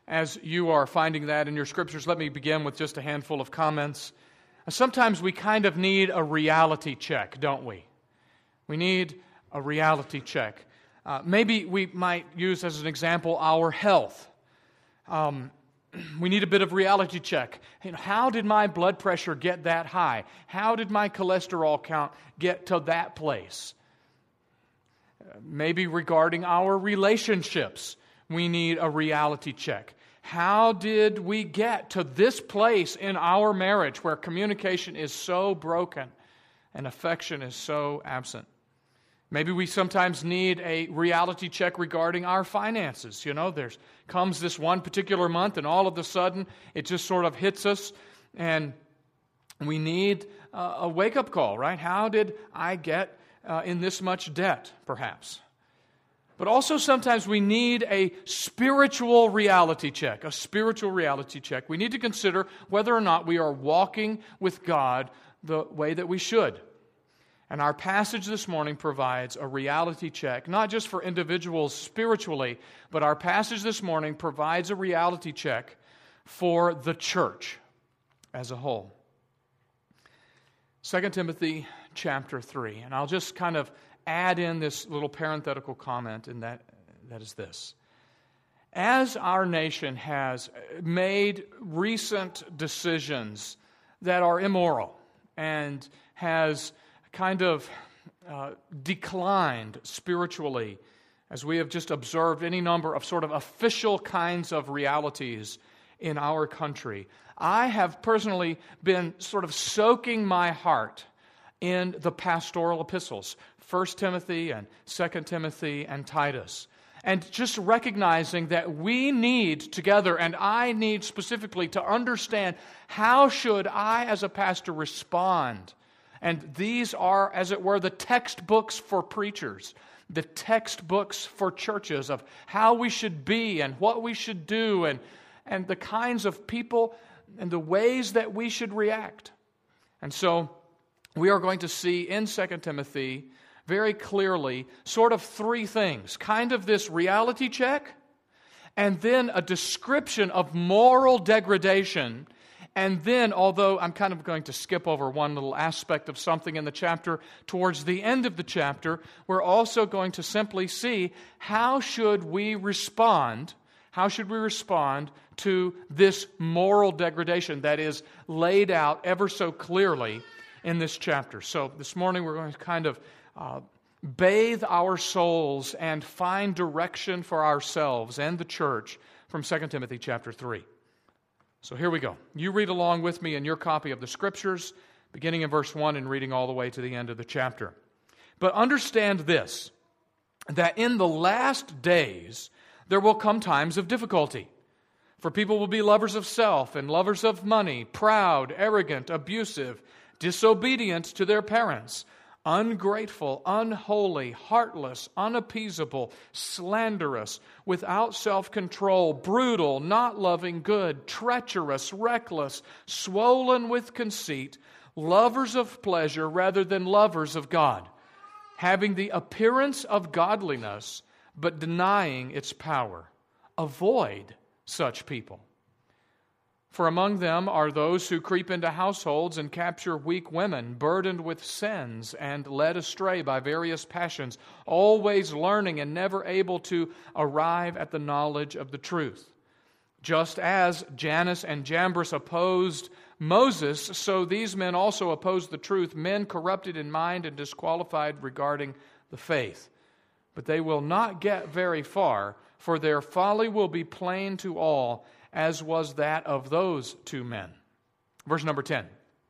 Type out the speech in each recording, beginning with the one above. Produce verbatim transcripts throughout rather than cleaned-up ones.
as you are finding that in your scriptures, let me begin with just a handful of comments. Sometimes we kind of need a reality check, don't we? We need a reality check. Uh, maybe we might use as an example our health. Um, we need a bit of reality check. You know, how did my blood pressure get that high? How did my cholesterol count get to that place? Uh, maybe regarding our relationships, we need a reality check. How did we get to this place in our marriage where communication is so broken and affection is so absent? Maybe we sometimes need a reality check regarding our finances. You know, there comes this one particular month and all of a sudden it just sort of hits us and we need uh, a wake-up call, right? How did I get uh, in this much debt, perhaps? But also sometimes we need a spiritual reality check, a spiritual reality check. We need to consider whether or not we are walking with God the way that we should. And our passage this morning provides a reality check, not just for individuals spiritually, but our passage this morning provides a reality check for the church as a whole. Second Timothy chapter three, and I'll just kind of add in this little parenthetical comment, and that, that is this. As our nation has made recent decisions that are immoral and has kind of uh, declined spiritually, as we have just observed any number of sort of official kinds of realities in our country, I have personally been sort of soaking my heart in the pastoral epistles, First Timothy and Second Timothy and Titus, and just recognizing that we need together, and I need specifically to understand how should I as a pastor respond. And these are, as it were, the textbooks for preachers, the textbooks for churches of how we should be and what we should do and, and the kinds of people and the ways that we should react. And so we are going to see in Second Timothy very clearly sort of three things. Kind of this reality check, and then a description of moral degradation. And then, although I'm kind of going to skip over one little aspect of something in the chapter, towards the end of the chapter, we're also going to simply see how should we respond, how should we respond to this moral degradation that is laid out ever so clearly in this chapter. So this morning we're going to kind of uh, bathe our souls and find direction for ourselves and the church from Second Timothy chapter three. So here we go. You read along with me in your copy of the Scriptures, beginning in verse one and reading all the way to the end of the chapter. But understand this, that in the last days there will come times of difficulty. For people will be lovers of self and lovers of money, proud, arrogant, abusive, disobedient to their parents, ungrateful, unholy, heartless, unappeasable, slanderous, without self-control, brutal, not loving good, treacherous, reckless, swollen with conceit, lovers of pleasure rather than lovers of God, having the appearance of godliness, but denying its power. Avoid such people. For among them are those who creep into households and capture weak women, burdened with sins and led astray by various passions, always learning and never able to arrive at the knowledge of the truth. Just as Jannes and Jambres opposed Moses, so these men also opposed the truth, men corrupted in mind and disqualified regarding the faith. But they will not get very far, for their folly will be plain to all, as was that of those two men. Verse number ten.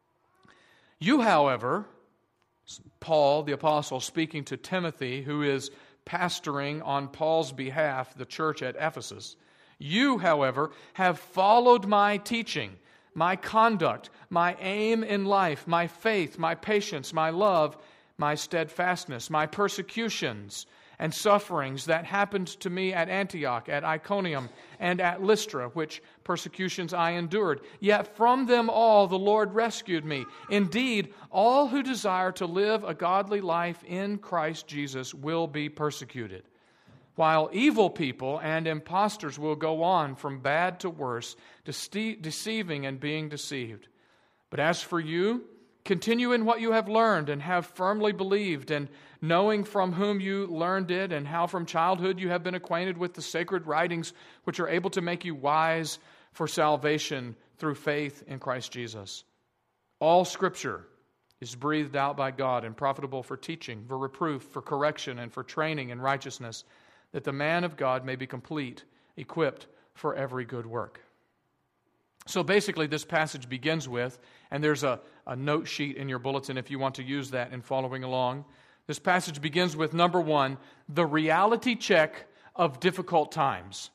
You, however, Paul, the apostle, speaking to Timothy, who is pastoring on Paul's behalf the church at Ephesus, you, however, have followed my teaching, my conduct, my aim in life, my faith, my patience, my love, my steadfastness, my persecutions and sufferings that happened to me at Antioch, at Iconium, and at Lystra, which persecutions I endured. Yet from them all the Lord rescued me. Indeed, all who desire to live a godly life in Christ Jesus will be persecuted. while evil people and impostors will go on from bad to worse, dece- deceiving and being deceived. But as for you, continue in what you have learned and have firmly believed, and knowing from whom you learned it, and how from childhood you have been acquainted with the sacred writings, which are able to make you wise for salvation through faith in Christ Jesus. All Scripture is breathed out by God and profitable for teaching, for reproof, for correction, and for training in righteousness, that the man of God may be complete, equipped for every good work. So basically this passage begins with, and there's a, a note sheet in your bulletin if you want to use that in following along. This passage begins with, number one, the reality check of difficult times.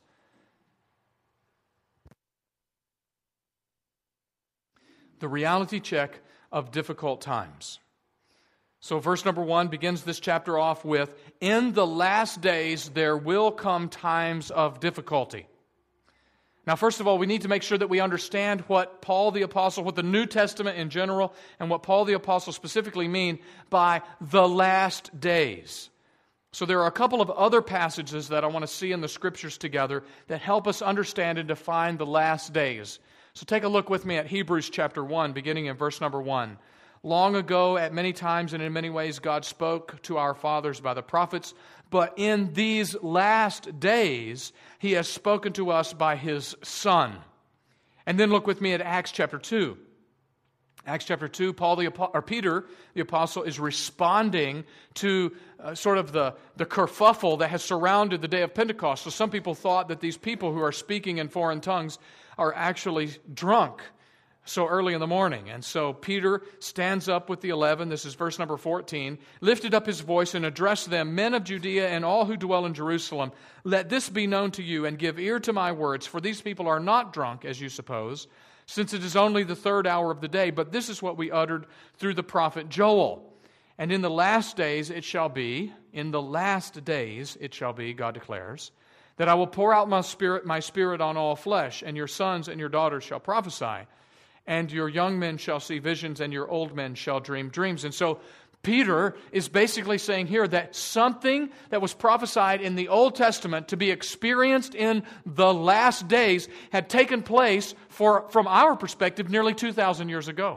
The reality check of difficult times. So verse number one begins this chapter off with, in the last days there will come times of difficulty. Now, first of all, we need to make sure that we understand what Paul the Apostle, what the New Testament in general, and what Paul the Apostle specifically mean by the last days. So there are a couple of other passages that I want to see in the Scriptures together that help us understand and define the last days. So take a look with me at Hebrews chapter one, beginning in verse number one. Long ago, at many times and in many ways, God spoke to our fathers by the prophets, but in these last days, He has spoken to us by His Son. And then look with me at Acts chapter two. Acts chapter two, Paul the or Peter, the apostle, is responding to uh, sort of the, the kerfuffle that has surrounded the day of Pentecost. So some people thought that these people who are speaking in foreign tongues are actually drunk so early in the morning. And so Peter stands up with the eleven, this is verse number fourteen, lifted up his voice and addressed them, men of Judea and all who dwell in Jerusalem, let this be known to you, and give ear to my words, for these people are not drunk, as you suppose, since it is only the third hour of the day, but this is what we uttered through the prophet Joel. And in the last days it shall be, in the last days it shall be, God declares, that I will pour out my spirit, my spirit on all flesh, and your sons and your daughters shall prophesy, and your young men shall see visions, and your old men shall dream dreams. And so Peter is basically saying here that something that was prophesied in the Old Testament to be experienced in the last days had taken place for, from our perspective, nearly two thousand years ago.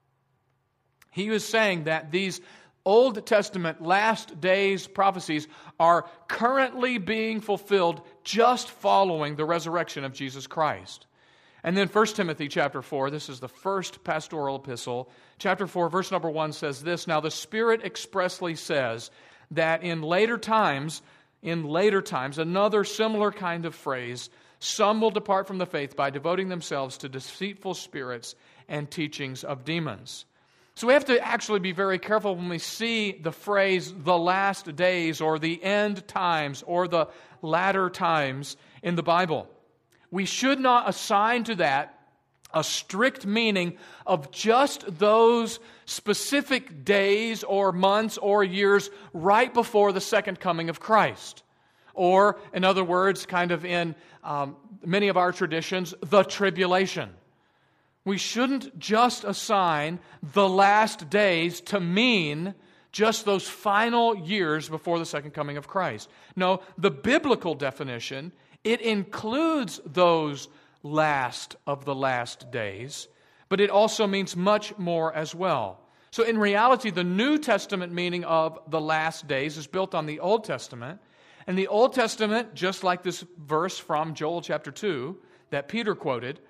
He was saying that these Old Testament last days prophecies are currently being fulfilled just following the resurrection of Jesus Christ. And then First Timothy chapter four, this is the first pastoral epistle. Chapter four, verse number one says this, now the Spirit expressly says that in later times, in later times, another similar kind of phrase, some will depart from the faith by devoting themselves to deceitful spirits and teachings of demons. So we have to actually be very careful when we see the phrase the last days or the end times or the latter times in the Bible. We should not assign to that a strict meaning of just those specific days or months or years right before the second coming of Christ. Or, in other words, kind of in um, many of our traditions, the tribulation. We shouldn't just assign the last days to mean just those final years before the second coming of Christ. No, the biblical definition, it includes those last of the last days, but it also means much more as well. So in reality, the New Testament meaning of the last days is built on the Old Testament. And the Old Testament, just like this verse from Joel chapter two that Peter quoted,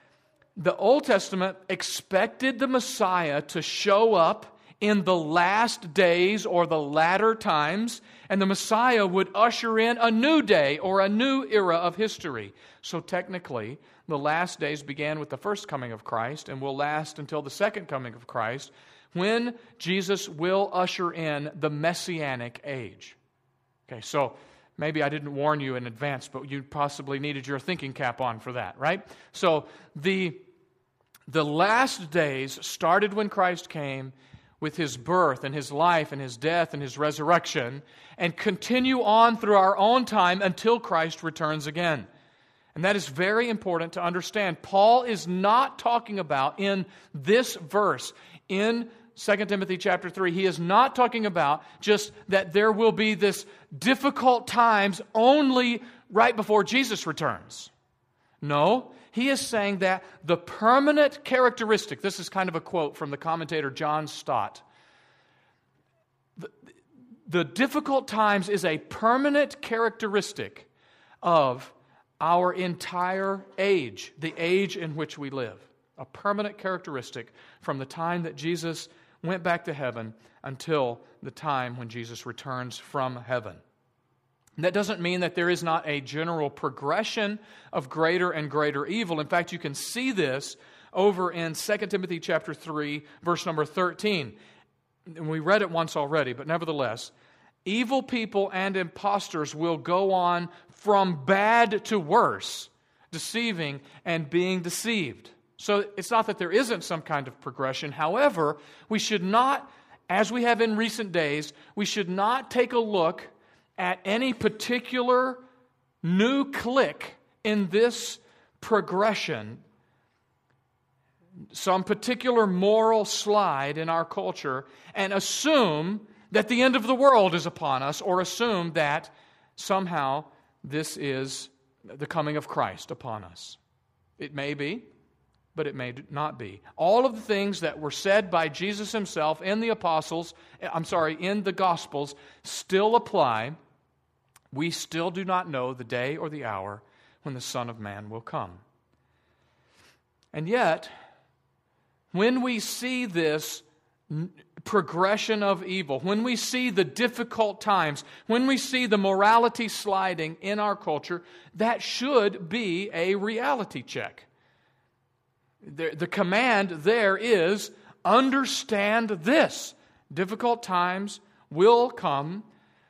the Old Testament expected the Messiah to show up in the last days or the latter times, and the Messiah would usher in a new day or a new era of history. So technically, the last days began with the first coming of Christ and will last until the second coming of Christ, when Jesus will usher in the Messianic age. Okay, so maybe I didn't warn you in advance, but you possibly needed your thinking cap on for that, right? So the, the last days started when Christ came, with His birth and His life and His death and His resurrection, and continue on through our own time until Christ returns again. And that is very important to understand. Paul is not talking about in this verse, in Second Timothy chapter three, he is not talking about just that there will be this difficult times only right before Jesus returns. No, he is saying that the permanent characteristic, this is kind of a quote from the commentator John Stott, the, the difficult times is a permanent characteristic of our entire age, the age in which we live. A permanent characteristic from the time that Jesus went back to heaven until the time when Jesus returns from heaven. That doesn't mean that there is not a general progression of greater and greater evil. In fact, you can see this over in Second Timothy chapter three, verse number thirteen. And we read it once already, but nevertheless, evil people and impostors will go on from bad to worse, deceiving and being deceived. So it's not that there isn't some kind of progression. However, we should not, as we have in recent days, we should not take a look at any particular new click in this progression, some particular moral slide in our culture, and assume that the end of the world is upon us, or assume that somehow this is the coming of Christ upon us. It may be, but it may not be. All of the things that were said by Jesus himself in the apostles, I'm sorry, in the Gospels, still apply. We still do not know the day or the hour when the Son of Man will come. And yet, when we see this progression of evil, when we see the difficult times, when we see the morality sliding in our culture, that should be a reality check. The, the command there is, understand this. Difficult times will come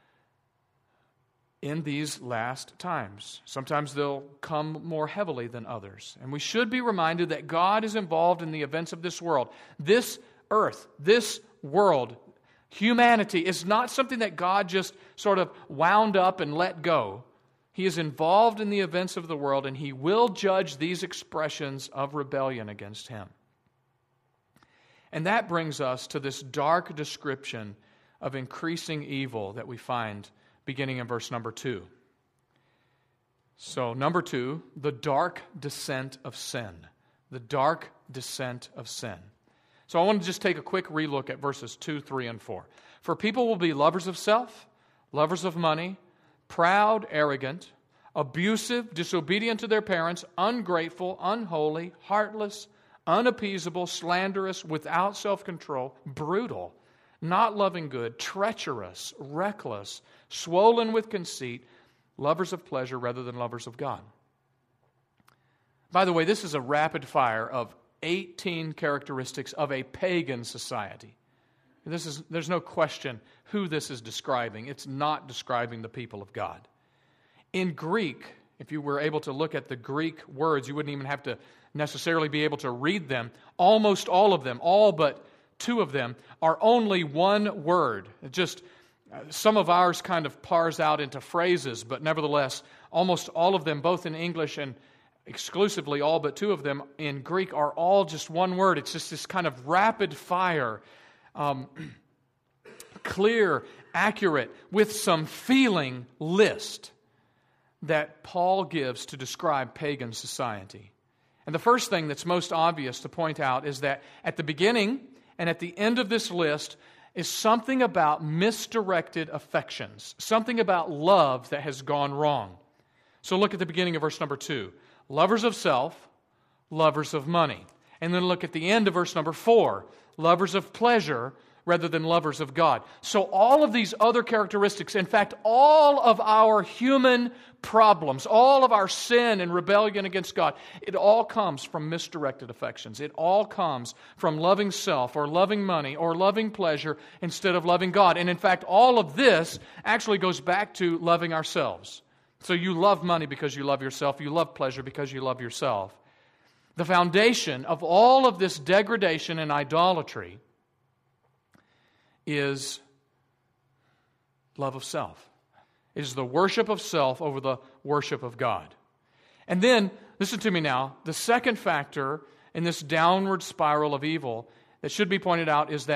in these last times. Sometimes they'll come more heavily than others. And we should be reminded that God is involved in the events of this world. This earth, this world, humanity is not something that God just sort of wound up and let go. He is involved in the events of the world, and He will judge these expressions of rebellion against Him. And that brings us to this dark description of increasing evil that we find beginning in verse number two. So, number two, the dark descent of sin. The dark descent of sin. So I want to just take a quick relook at verses two, three, and four. For people will be lovers of self, lovers of money, proud, arrogant, abusive, disobedient to their parents, ungrateful, unholy, heartless, unappeasable, slanderous, without self-control, brutal, not loving good, treacherous, reckless, swollen with conceit, lovers of pleasure rather than lovers of God. By the way, this is a rapid fire of eighteen characteristics of a pagan society. This is, there's no question who this is describing. It's not describing the people of God. In Greek, if you were able to look at the Greek words, you wouldn't even have to necessarily be able to read them. Almost all of them, all but two of them, are only one word. It just uh, some of ours kind of parse out into phrases, but nevertheless, almost all of them, both in English and exclusively all but two of them in Greek, are all just one word. It's just this kind of rapid fire, um, clear, accurate, with some feeling list that Paul gives to describe pagan society. And the first thing that's most obvious to point out is that at the beginning and at the end of this list is something about misdirected affections, something about love that has gone wrong. So look at the beginning of verse number two. Lovers of self, lovers of money. And then look at the end of verse number four. Lovers of pleasure rather than lovers of God. So all of these other characteristics, in fact, all of our human problems, all of our sin and rebellion against God, it all comes from misdirected affections. It all comes from loving self or loving money or loving pleasure instead of loving God. And in fact, all of this actually goes back to loving ourselves. So you love money because you love yourself. You love pleasure because you love yourself. The foundation of all of this degradation and idolatry is love of self. It is the worship of self over the worship of God. And then, listen to me now, the second factor in this downward spiral of evil that should be pointed out is that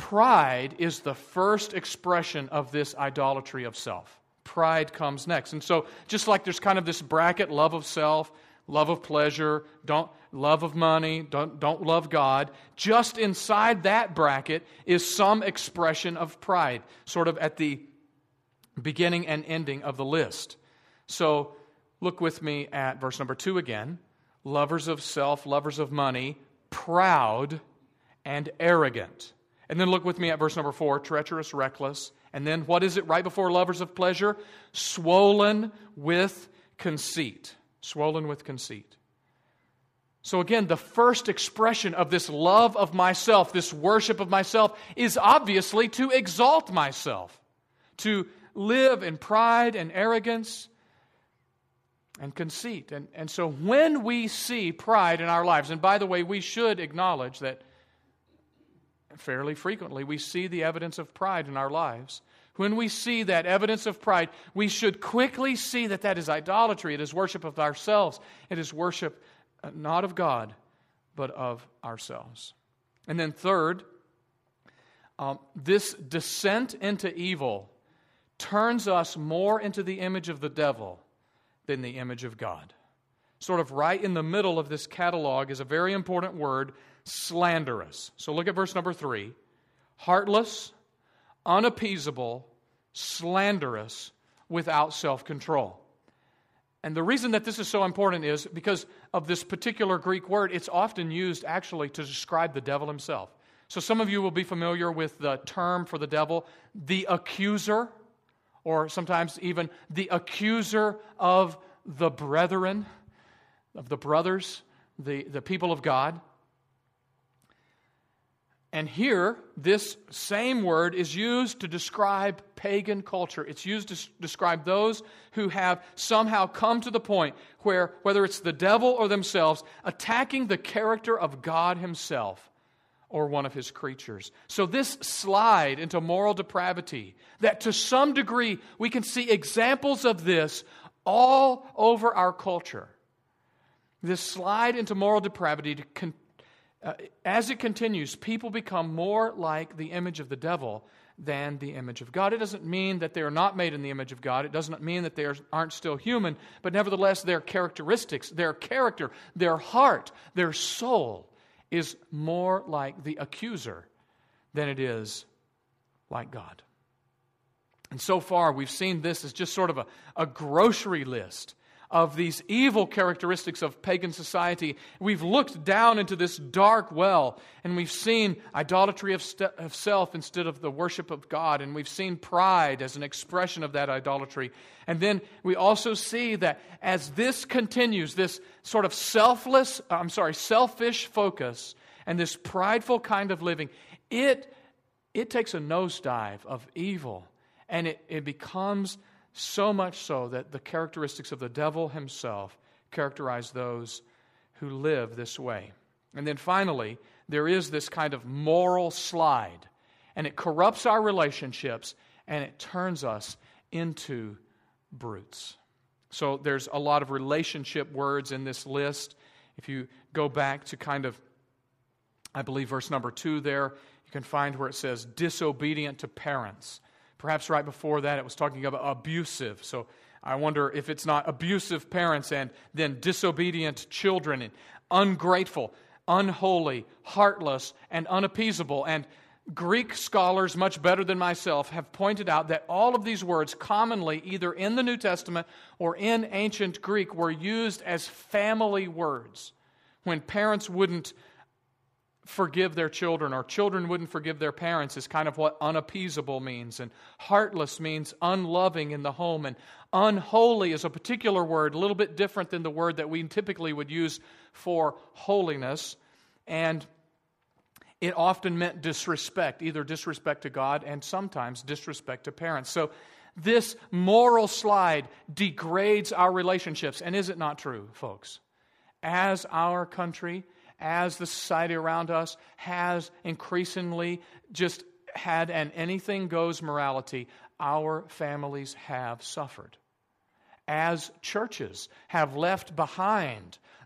pride is the first expression of this idolatry of self. Pride comes next. And so just like there's kind of this bracket, love of self, love of pleasure, don't love of money, don't, don't love God, just inside that bracket is some expression of pride, sort of at the beginning and ending of the list. So look with me at verse number two again. Lovers of self, lovers of money, proud and arrogant. And then look with me at verse number four, treacherous, reckless. And then what is it right before lovers of pleasure? Swollen with conceit. Swollen with conceit. So again, the first expression of this love of myself, this worship of myself, is obviously to exalt myself, to live in pride and arrogance and conceit. And, and so when we see pride in our lives, and by the way, we should acknowledge that fairly frequently we see the evidence of pride in our lives. When we see that evidence of pride, we should quickly see that that is idolatry. It is worship of ourselves. It is worship not of God, but of ourselves. And then third, um, this descent into evil turns us more into the image of the devil than the image of God. Sort of right in the middle of this catalog is a very important word, slanderous. So look at verse number three. Heartless, unappeasable, slanderous, without self-control. And the reason that this is so important is because of this particular Greek word. It's often used actually to describe the devil himself. So some of you will be familiar with the term for the devil, the accuser, or sometimes even the accuser of the brethren, of the brothers, the, the people of God. And here, this same word is used to describe pagan culture. It's used to describe those who have somehow come to the point where, whether it's the devil or themselves, attacking the character of God himself or one of his creatures. So this slide into moral depravity, that to some degree we can see examples of this all over our culture. This slide into moral depravity to con- Uh, as it continues, people become more like the image of the devil than the image of God. It doesn't mean that they are not made in the image of God. It doesn't mean that they are, aren't still human, but nevertheless their characteristics, their character, their heart, their soul is more like the accuser than it is like God. And so far we've seen this as just sort of a, a grocery list of these evil characteristics of pagan society. We've looked down into this dark well, and we've seen idolatry of, st- of self instead of the worship of God, and we've seen pride as an expression of that idolatry. And then we also see that as this continues, this sort of selfless, I'm sorry, selfish focus and this prideful kind of living, it, it takes a nosedive of evil, and it, it becomes so much so that the characteristics of the devil himself characterize those who live this way. And then finally, there is this kind of moral slide, and it corrupts our relationships, and it turns us into brutes. So there's a lot of relationship words in this list. If you go back to kind of, I believe, verse number two there, you can find where it says disobedient to parents. Perhaps right before that it was talking about abusive. So I wonder if it's not abusive parents and then disobedient children and ungrateful, unholy, heartless, and unappeasable. And Greek scholars, much better than myself, have pointed out that all of these words commonly, either in the New Testament or in ancient Greek, were used as family words. When parents wouldn't forgive their children, or children wouldn't forgive their parents, is kind of what unappeasable means. And heartless means unloving in the home. And unholy is a particular word, a little bit different than the word that we typically would use for holiness. And it often meant disrespect, either disrespect to God and sometimes disrespect to parents. So this moral slide degrades our relationships. And is it not true, folks? As our country, as the society around us has increasingly just had an anything goes morality, our families have suffered. As churches have left behind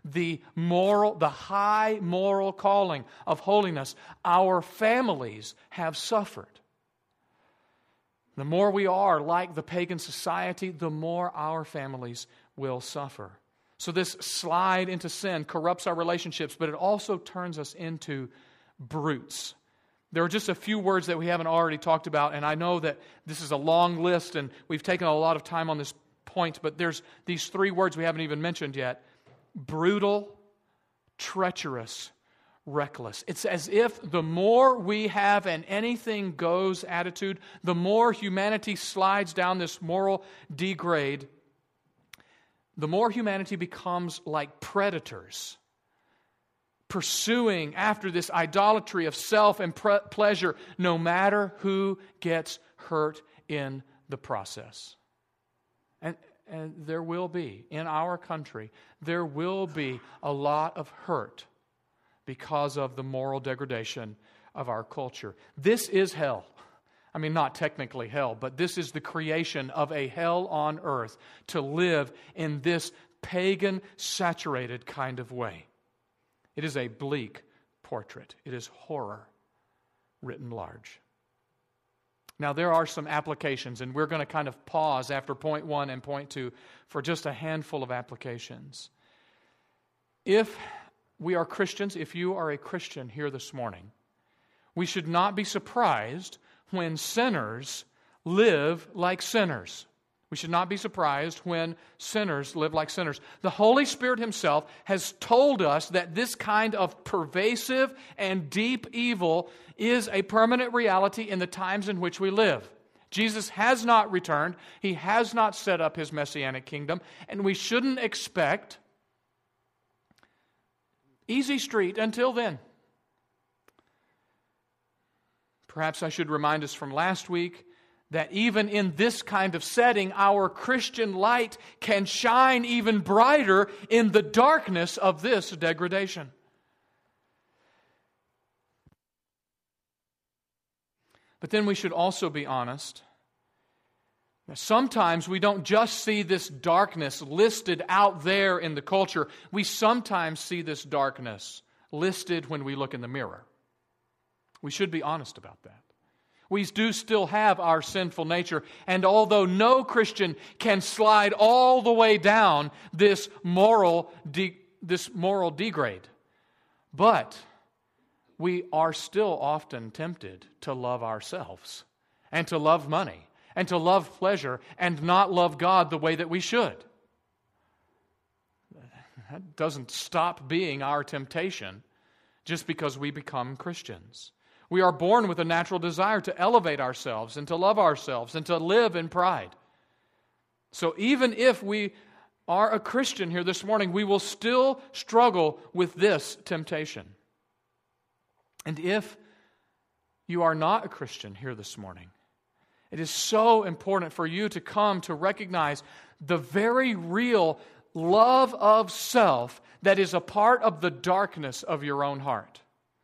the moral, the high moral calling of holiness, our families have suffered. The more we are like the pagan society, the more our families will suffer. So this slide into sin corrupts our relationships, but it also turns us into brutes. There are just a few words that we haven't already talked about, and I know that this is a long list, and we've taken a lot of time on this point, but there's these three words we haven't even mentioned yet. Brutal, treacherous, reckless. It's as if the more we have an anything goes attitude, the more humanity slides down this moral degrade, the more humanity becomes like predators, pursuing after this idolatry of self and pre- pleasure, no matter who gets hurt in the process. And, and there will be, in our country, there will be a lot of hurt because of the moral degradation of our culture. This is hell. I mean, not technically hell, but this is the creation of a hell on earth to live in this pagan-saturated kind of way. It is a bleak portrait. It is horror written large. Now, there are some applications, and we're going to kind of pause after point one and point two for just a handful of applications. If we are Christians, if you are a Christian here this morning, we should not be surprised when sinners live like sinners. We should not be surprised when sinners live like sinners. The Holy Spirit Himself has told us that this kind of pervasive and deep evil is a permanent reality in the times in which we live. Jesus has not returned. He has not set up His messianic kingdom, and we shouldn't expect easy street until then. Perhaps I should remind us from last week that even in this kind of setting, our Christian light can shine even brighter in the darkness of this degradation. But then we should also be honest. Sometimes we don't just see this darkness listed out there in the culture. We sometimes see this darkness listed when we look in the mirror. We should be honest about that. We do still have our sinful nature, and although no Christian can slide all the way down this moral de- this moral degrade, but we are still often tempted to love ourselves and to love money and to love pleasure and not love God the way that we should. That doesn't stop being our temptation just because we become Christians. We are born with a natural desire to elevate ourselves and to love ourselves and to live in pride. So even if we are a Christian here this morning, we will still struggle with this temptation. And if you are not a Christian here this morning, it is so important for you to come to recognize the very real love of self that is a part of the darkness of your own heart.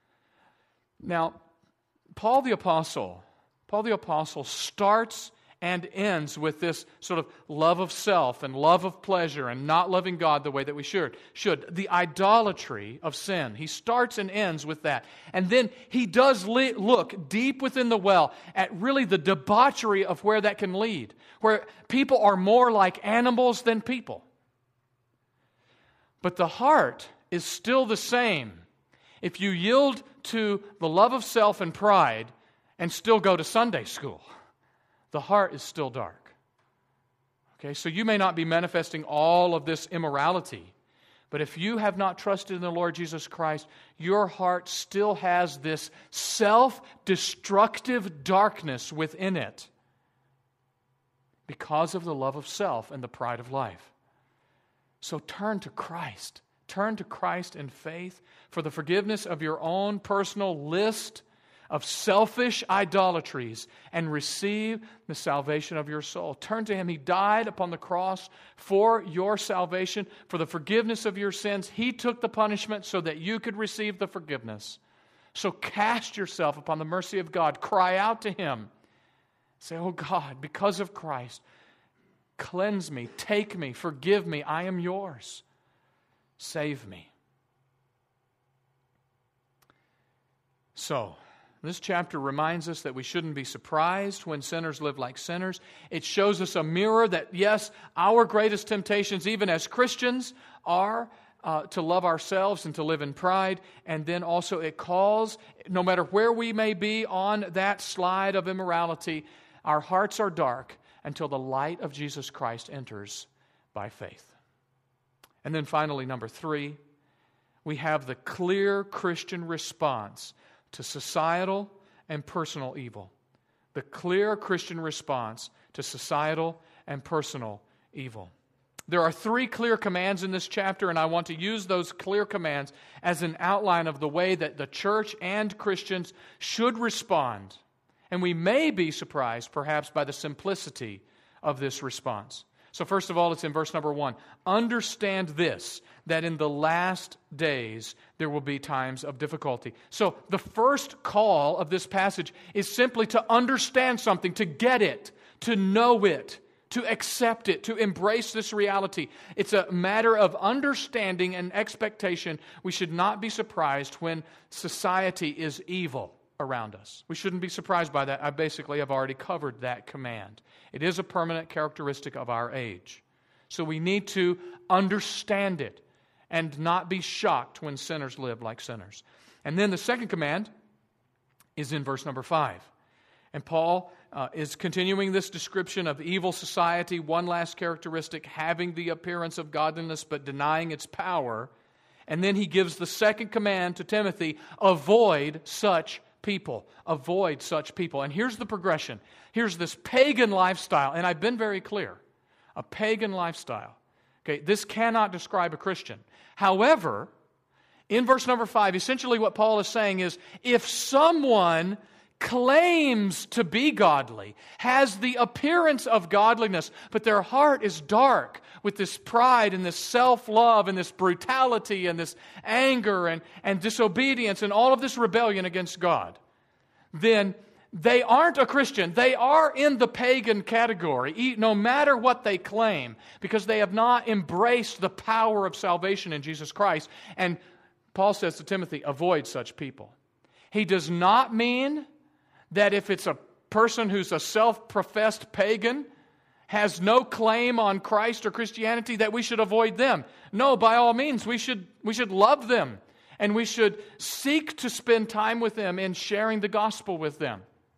Now, Paul the Apostle, Paul the Apostle starts and ends with this sort of love of self and love of pleasure and not loving God the way that we should. Should. The idolatry of sin. He starts and ends with that. And then he does le- look deep within the well at really the debauchery of where that can lead, where people are more like animals than people. But the heart is still the same. If you yield to the love of self and pride and still go to Sunday school, the heart is still dark. Okay, so you may not be manifesting all of this immorality, but if you have not trusted in the Lord Jesus Christ, your heart still has this self-destructive darkness within it because of the love of self and the pride of life. So turn to Christ. Turn to Christ in faith for the forgiveness of your own personal list of selfish idolatries and receive the salvation of your soul. Turn to Him. He died upon the cross for your salvation, for the forgiveness of your sins. He took the punishment so that you could receive the forgiveness. So cast yourself upon the mercy of God. Cry out to Him. Say, oh God, because of Christ, cleanse me, take me, forgive me. I am yours. Save me. So, this chapter reminds us that we shouldn't be surprised when sinners live like sinners. It shows us a mirror that, yes, our greatest temptations, even as Christians, are uh, to love ourselves and to live in pride. And then also it calls, no matter where we may be on that slide of immorality, our hearts are dark until the light of Jesus Christ enters by faith. And then finally, number three, we have the clear Christian response to societal and personal evil. The clear Christian response to societal and personal evil. There are three clear commands in this chapter, and I want to use those clear commands as an outline of the way that the church and Christians should respond. And we may be surprised, perhaps, by the simplicity of this response. So first of all, it's in verse number one. Understand this, that in the last days there will be times of difficulty. So the first call of this passage is simply to understand something, to get it, to know it, to accept it, to embrace this reality. It's a matter of understanding and expectation. We should not be surprised when society is evil around us. We shouldn't be surprised by that. I basically have already covered that command. It is a permanent characteristic of our age. So we need to understand it and not be shocked when sinners live like sinners. And then the second command is in verse number five. And Paul uh, is continuing this description of evil society, one last characteristic, having the appearance of godliness but denying its power. And then he gives the second command to Timothy, avoid such people. Avoid such people. And here's the progression. Here's this pagan lifestyle, and I've been very clear. A pagan lifestyle. Okay, this cannot describe a Christian. However, in verse number five, essentially what Paul is saying is, if someone claims to be godly, has the appearance of godliness, but their heart is dark with this pride and this self-love and this brutality and this anger and, and disobedience and all of this rebellion against God, then they aren't a Christian. They are in the pagan category, no matter what they claim, because they have not embraced the power of salvation in Jesus Christ. And Paul says to Timothy, avoid such people. He does not mean that if it's a person who's a self-professed pagan, has no claim on Christ or Christianity, that we should avoid them. No, by all means, we should, we should love them, and we should seek to spend time with them in sharing the gospel with them.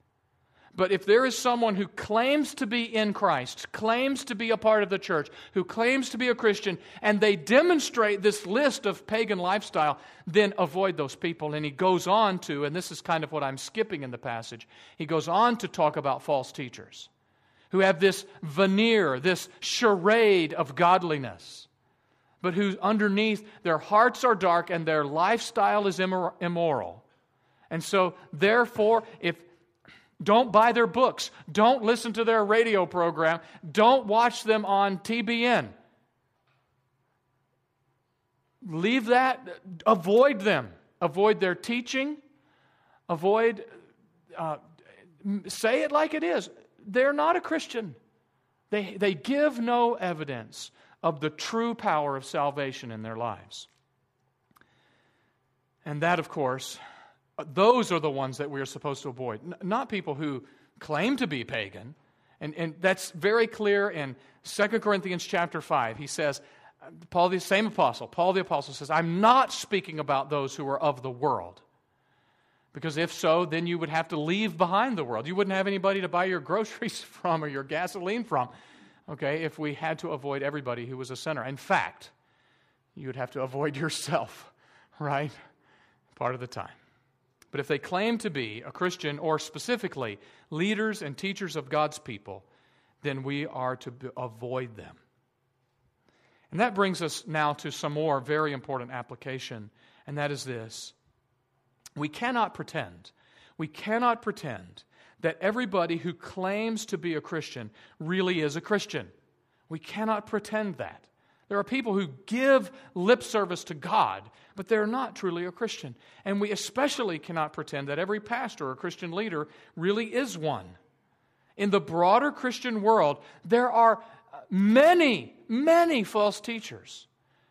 But if there is someone who claims to be in Christ, claims to be a part of the church, who claims to be a Christian, and they demonstrate this list of pagan lifestyle, then avoid those people. And he goes on to, and this is kind of what I'm skipping in the passage, he goes on to talk about false teachers who have this veneer, this charade of godliness, but who underneath their hearts are dark and their lifestyle is immoral. And so, therefore, if don't buy their books. Don't listen to their radio program. Don't watch them on T B N. Leave that. Avoid them. Avoid their teaching. Avoid, uh, say it like it is. They're not a Christian. They, they give no evidence of the true power of salvation in their lives. And that, of course, those are the ones that we are supposed to avoid. N- not people who claim to be pagan. And, and that's very clear in Second Corinthians chapter five. He says, Paul, the same apostle, Paul the apostle says, I'm not speaking about those who are of the world. Because if so, then you would have to leave behind the world. You wouldn't have anybody to buy your groceries from or your gasoline from, okay, if we had to avoid everybody who was a sinner. In fact, you would have to avoid yourself, right? Part of the time. But if they claim to be a Christian, or specifically leaders and teachers of God's people, then we are to be, avoid them. And that brings us now to some more very important application, and that is this. We cannot pretend, we cannot pretend that everybody who claims to be a Christian really is a Christian. We cannot pretend that. There are people who give lip service to God, but they're not truly a Christian. And we especially cannot pretend that every pastor or Christian leader really is one. In the broader Christian world, there are many, many false teachers.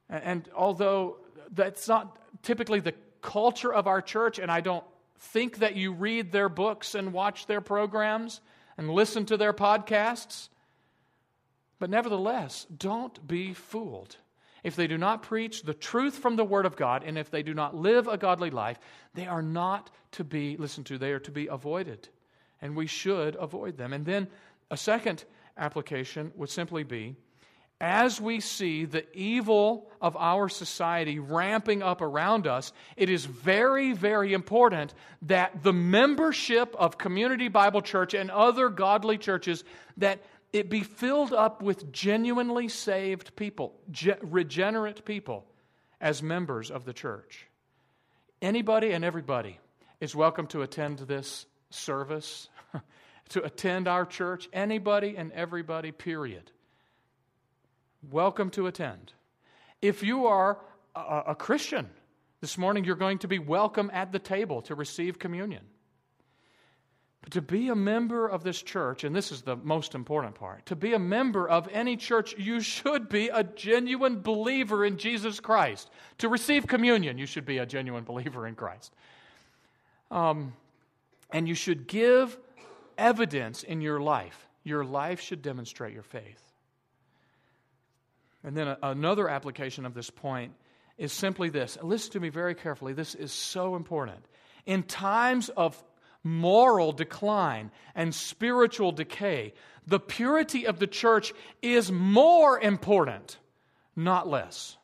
And although that's not typically the culture of our church, and I don't think that you read their books and watch their programs and listen to their podcasts, but nevertheless, don't be fooled. If they do not preach the truth from the Word of God, and if they do not live a godly life, they are not to be listened to. They are to be avoided, and we should avoid them. And then a second application would simply be, as we see the evil of our society ramping up around us, it is very, very important that the membership of Community Bible Church and other godly churches, that it be filled up with genuinely saved people, ge- regenerate people as members of the church. Anybody and everybody is welcome to attend this service, to attend our church. Anybody and everybody, period. Welcome to attend. If you are a, a Christian, this morning you're going to be welcome at the table to receive communion. But to be a member of this church, and this is the most important part, to be a member of any church, you should be a genuine believer in Jesus Christ. To receive communion, you should be a genuine believer in Christ. Um, and you should give evidence in your life. Your life should demonstrate your faith. And then a, another application of this point is simply this. Listen to me very carefully. This is so important. In times of moral decline and spiritual decay, the purity of the church is more important, not less.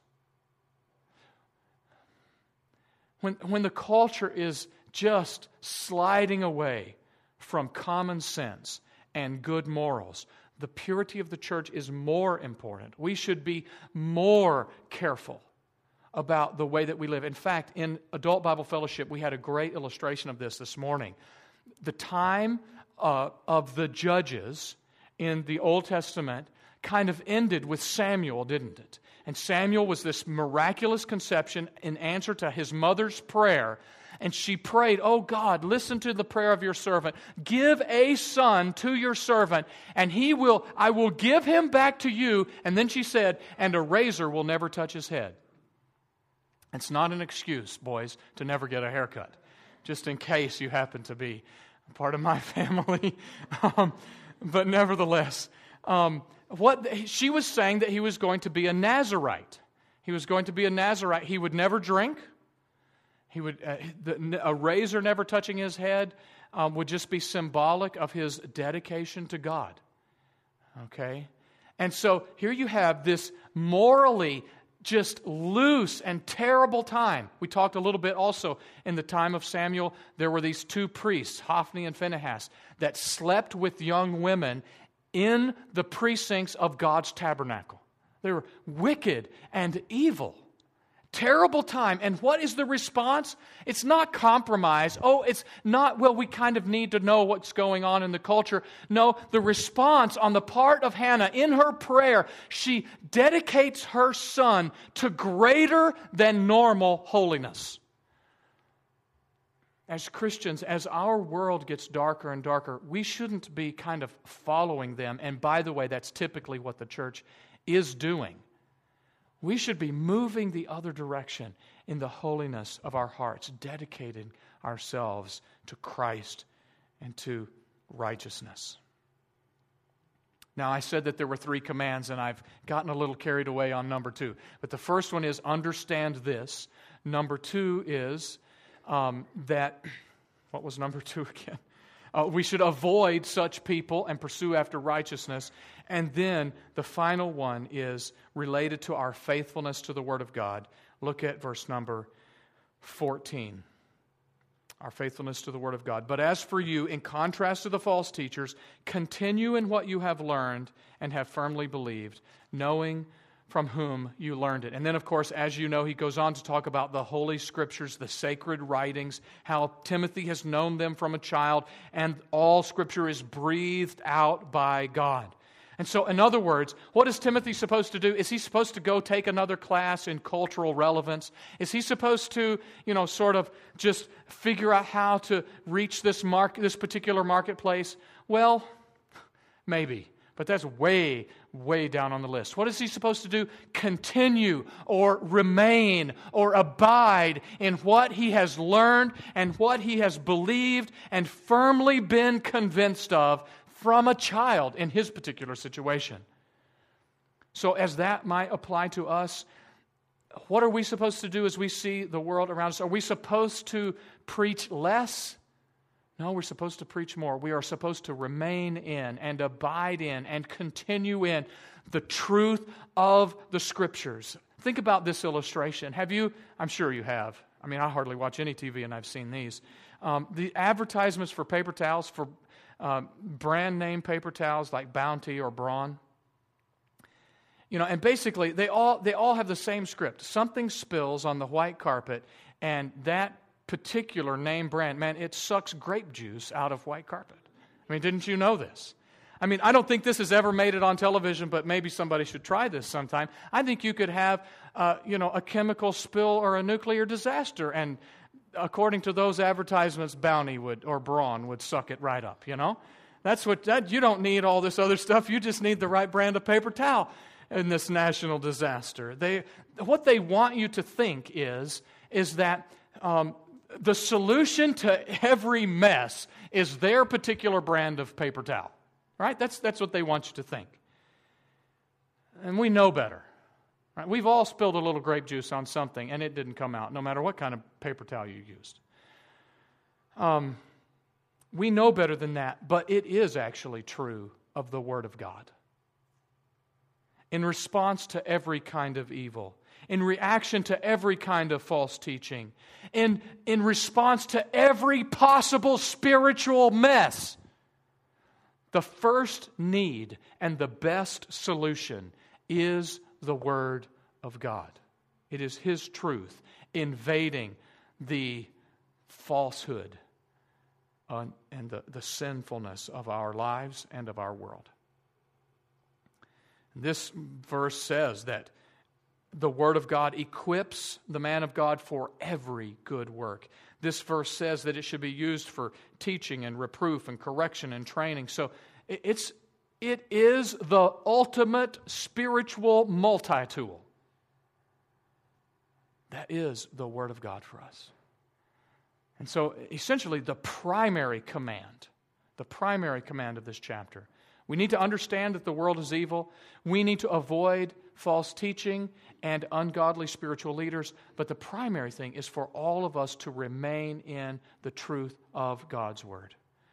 When, when the culture is just sliding away from common sense and good morals, the purity of the church is more important. We should be more careful about the way that we live. In fact, in Adult Bible Fellowship, we had a great illustration of this this morning. The time uh, of the judges in the Old Testament kind of ended with Samuel, didn't it? And Samuel was this miraculous conception in answer to his mother's prayer. And she prayed, "Oh God, listen to the prayer of your servant. Give a son to your servant, and he will, I will give him back to you." And then she said, "And a razor will never touch his head." It's not an excuse, boys, to never get a haircut, just in case you happen to be a part of my family. um, but nevertheless, um, what she was saying that he was going to be a Nazirite. He was going to be a Nazirite. He would never drink. He would uh, the, a razor never touching his head um, would just be symbolic of his dedication to God. Okay? And so here you have this morally just loose and terrible time. We talked a little bit also in the time of Samuel. There were these two priests, Hophni and Phinehas, that slept with young women in the precincts of God's tabernacle. They were wicked and evil. Terrible time. And what is the response? It's not compromise. Oh, it's not, well, we kind of need to know what's going on in the culture. No, the response on the part of Hannah in her prayer, she dedicates her son to greater than normal holiness. As Christians, as our world gets darker and darker, we shouldn't be kind of following them. And by the way, that's typically what the church is doing. We should be moving the other direction in the holiness of our hearts, dedicating ourselves to Christ and to righteousness. Now, I said that there were three commands, and I've gotten a little carried away on number two. But the first one is understand this. Number two is um, that, what was number two again? Uh, we should avoid such people and pursue after righteousness. And then the final one is related to our faithfulness to the Word of God. Look at verse number fourteen. Our faithfulness to the Word of God. "But as for you, in contrast to the false teachers, continue in what you have learned and have firmly believed, knowing from whom you learned it." And then, of course, as you know, he goes on to talk about the Holy Scriptures, the sacred writings, how Timothy has known them from a child, and all Scripture is breathed out by God. And so, in other words, what is Timothy supposed to do? Is he supposed to go take another class in cultural relevance? Is he supposed to, you know, sort of just figure out how to reach this market, this particular marketplace? Well, maybe. But that's way, way down on the list. What is he supposed to do? Continue or remain or abide in what he has learned and what he has believed and firmly been convinced of from a child in his particular situation. So as that might apply to us, what are we supposed to do as we see the world around us? Are we supposed to preach less? No, we're supposed to preach more. We are supposed to remain in and abide in and continue in the truth of the Scriptures. Think about this illustration. Have you, I'm sure you have. I mean, I hardly watch any T V and I've seen these. Um, the advertisements for paper towels, for uh, brand name paper towels like Bounty or Braun. You know, and basically they all they all have the same script. Something spills on the white carpet, and that particular name brand, man, it sucks grape juice out of white carpet. I mean, didn't you know this? I mean, I don't think this has ever made it on television, but maybe somebody should try this sometime. I think you could have, uh, you know, a chemical spill or a nuclear disaster, and according to those advertisements, Bounty would or Braun would suck it right up. You know, that's what that you don't need all this other stuff. You just need the right brand of paper towel in this national disaster. They, what they want you to think is, is that um, the solution to every mess is their particular brand of paper towel. Right? That's, that's what they want you to think. And we know better. Right? We've all spilled a little grape juice on something, and it didn't come out, no matter what kind of paper towel you used. Um, we know better than that, but it is actually true of the Word of God. In response to every kind of evil, in reaction to every kind of false teaching, in, in response to every possible spiritual mess, the first need and the best solution is the Word of God. It is His truth invading the falsehood uh, and the, the sinfulness of our lives and of our world. This verse says that the Word of God equips the man of God for every good work. This verse says that it should be used for teaching and reproof and correction and training. So it's, it is the ultimate spiritual multi-tool. That is the Word of God for us. And so essentially the primary command, the primary command of this chapter, we need to understand that the world is evil. We need to avoid false teaching and ungodly spiritual leaders. But the primary thing is for all of us to remain in the truth of God's Word.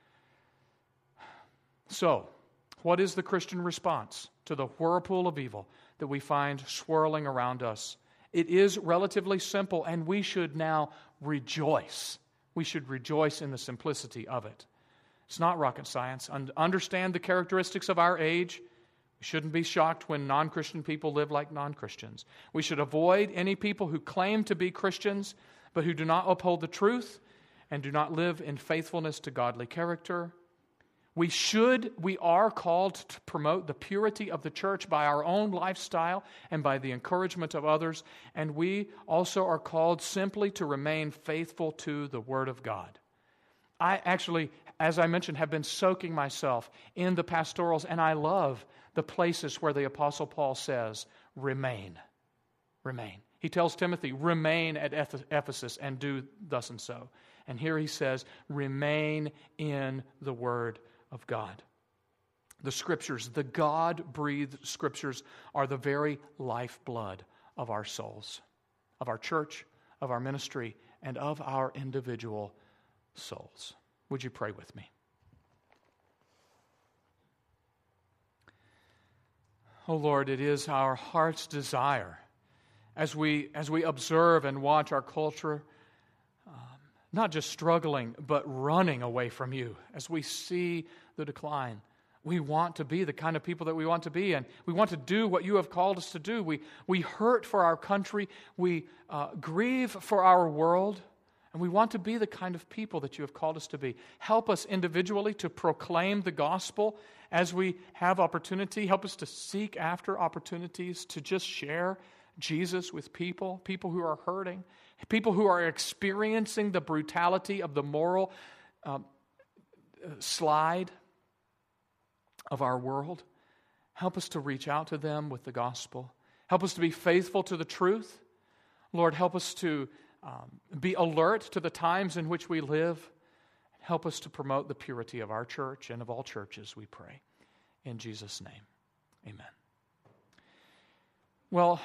So, what is the Christian response to the whirlpool of evil that we find swirling around us? It is relatively simple, and we should now rejoice. We should rejoice in the simplicity of it. It's not rocket science. Understand the characteristics of our age. We shouldn't be shocked when non-Christian people live like non-Christians. We should avoid any people who claim to be Christians, but who do not uphold the truth and do not live in faithfulness to godly character. We should, we are called to promote the purity of the church by our own lifestyle and by the encouragement of others. And we also are called simply to remain faithful to the Word of God. I actually, as I mentioned, have been soaking myself in the pastorals, and I love the places where the Apostle Paul says, remain, remain. He tells Timothy, remain at Ephesus and do thus and so. And here he says, remain in the Word of God. The Scriptures, the God-breathed Scriptures, are the very lifeblood of our souls, of our church, of our ministry, and of our individual souls. Would you pray with me? Oh Lord, it is our heart's desire as we as we observe and watch our culture um, not just struggling, but running away from you, as we see the decline. We want to be the kind of people that we want to be, and we want to do what you have called us to do. We, we hurt for our country, we uh, grieve for our world, and we want to be the kind of people that you have called us to be. Help us individually to proclaim the gospel as we have opportunity. Help us to seek after opportunities to just share Jesus with people, people who are hurting, people who are experiencing the brutality of the moral um, slide of our world. Help us to reach out to them with the gospel. Help us to be faithful to the truth. Lord, help us to um, be alert to the times in which we live. Help us to promote the purity of our church and of all churches, we pray. In Jesus' name, amen. Well,